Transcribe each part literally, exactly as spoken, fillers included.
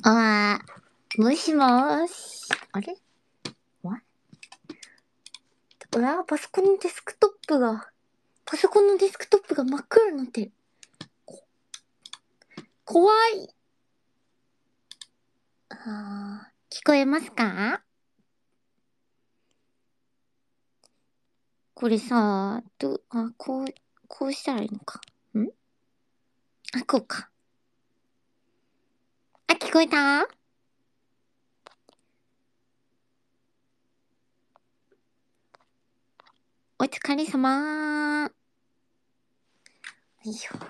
あー、もしもーし。あれわうわパソコンのデスクトップが、パソコンのデスクトップが真っ黒になってる。こ怖い。あー、聞こえますか？これさ、ど、あ、こう、こうしたらいいのか。んあ、こうか。あ、聞こえた？お疲れ様ー。よいしょ。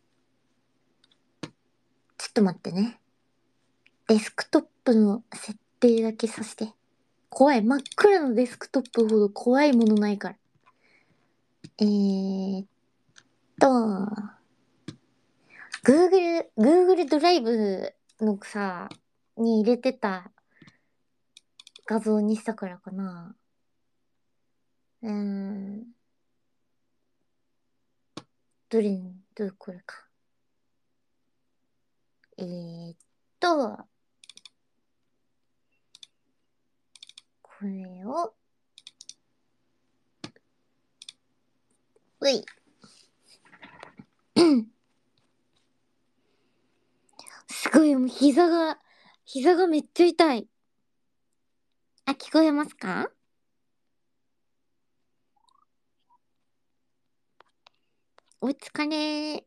ちょっと待ってね。デスクトップの設定だけさせて。怖い。真っ暗のデスクトップほど怖いものないから。えーっと、Google、Google ドライブのさ、に入れてた画像にしたからかな。うーん。どれ、どれこれか。えーっと、これを、うい。すごい、もう膝が、膝がめっちゃ痛い。あ、聞こえますか？お疲れ。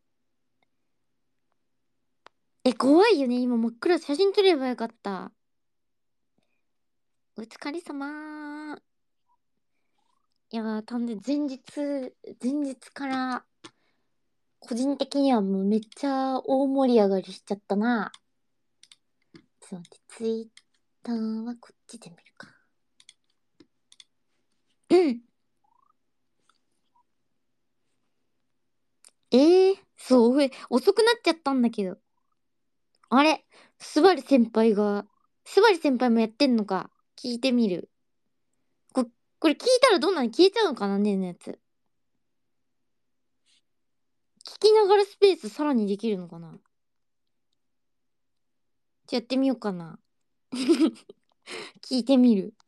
え、怖いよね。今真っ暗。写真撮ればよかった。お疲れ様ー。いやー、たんで前日、前日から、個人的にはもうめっちゃ大盛り上がりしちゃったな。ちょっと待って、ツイッターはこっちで見るか。うん。えー、そう、え遅くなっちゃったんだけど。あれ、スバル先輩が、スバル先輩もやってんのか。聞いてみる。こ、これ聞いたらどんなに消えちゃうのかなねえのやつ。聞きながらスペースさらにできるのかな。じゃあやってみようかな。聞いてみる。